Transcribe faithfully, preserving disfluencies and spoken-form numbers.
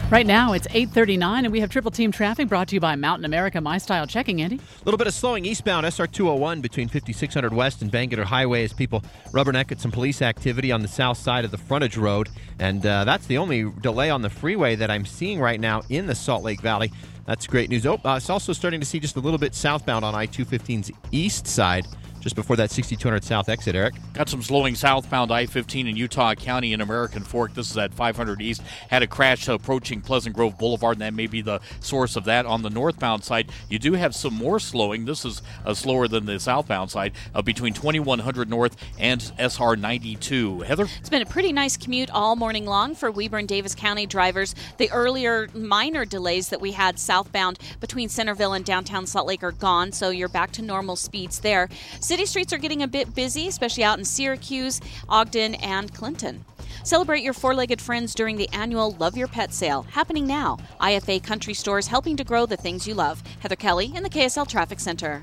Right now, it's eight thirty-nine, and we have Triple Team Traffic brought to you by Mountain America My Style Checking, Andy. A little bit of slowing eastbound S R two oh one between fifty-six hundred West and Bangerter Highway as people rubberneck at some police activity on the south side of the frontage road. And uh, that's the only delay on the freeway that I'm seeing right now in the Salt Lake Valley. That's great news. Oh, uh, it's also starting to see just a little bit southbound on I two fifteen's east side, just before that sixty-two hundred south exit, Eric. Got some slowing southbound I fifteen in Utah County in American Fork. This is at five hundred East. Had a crash approaching Pleasant Grove Boulevard, and that may be the source of that. On the northbound side, you do have some more slowing. This is uh, slower than the southbound side, uh, between twenty-one hundred North and S R ninety-two. Heather? It's been a pretty nice commute all morning long for Weber and Davis County drivers. The earlier minor delays that we had southbound between Centerville and downtown Salt Lake are gone, so you're back to normal speeds there. City streets are getting a bit busy, especially out in Syracuse, Ogden, and Clinton. Celebrate your four-legged friends during the annual Love Your Pet sale, happening now. I F A Country Stores helping to grow the things you love. Heather Kelly in the K S L Traffic Center.